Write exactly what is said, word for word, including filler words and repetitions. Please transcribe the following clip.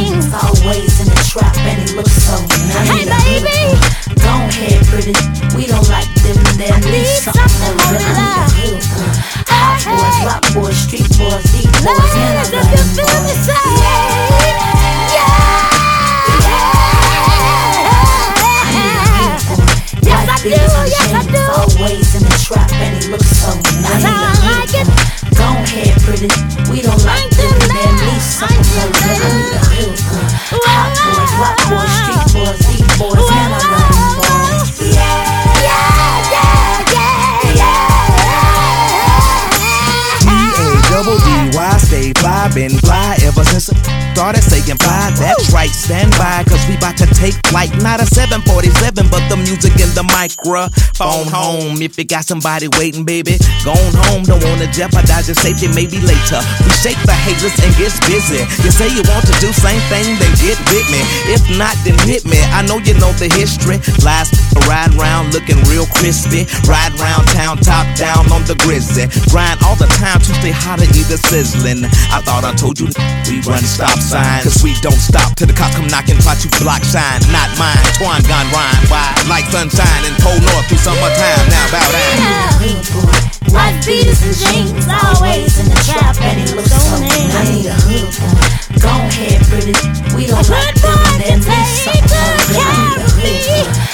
jeans, always in the trap, and he looks so nice. Hey baby, go ahead, pretty. We don't like them, there needs something more than a hood. Hot boys, rock boys, street boys, deep boys, and I love them boys. Yeah, yeah. Yes I do, yes I do. Always in the trap, and he looks so nice. I like it. Go ahead, pretty. We don't like them, there needs something more than a hood. Hot boys, rock boys, street boys, deep boys, and I love them boys. Yeah, yeah, yeah, yeah, yeah. D A double D Y, stay fly, been fly ever since I started saying fly. That's right, stand by, cause we bout to take flight. Not a seven forty-seven, but the music in the microphone home. If you got somebody waiting, baby, gone home. Don't wanna jeopardize your safety, maybe later. We shake the haters and get busy. You say you want to do same thing, then get with me. If not, then hit me. I know you know the history. Last ride round looking real crispy. Ride round town, top down on the grizzly. Grind all the time to stay hotter, either sizzling. I thought I told you we run stop signs, cause we don't stop till the cops come knocking, try to block shine. Not mine, twine gone rhyme wide like sunshine in cold north through summertime. Now bow down. Yeah. White beaters and jeans, always in the trap, and he looks so nice. I need a hood boy. Go ahead, pretty. We don't like them, there needs something more than a hood boy.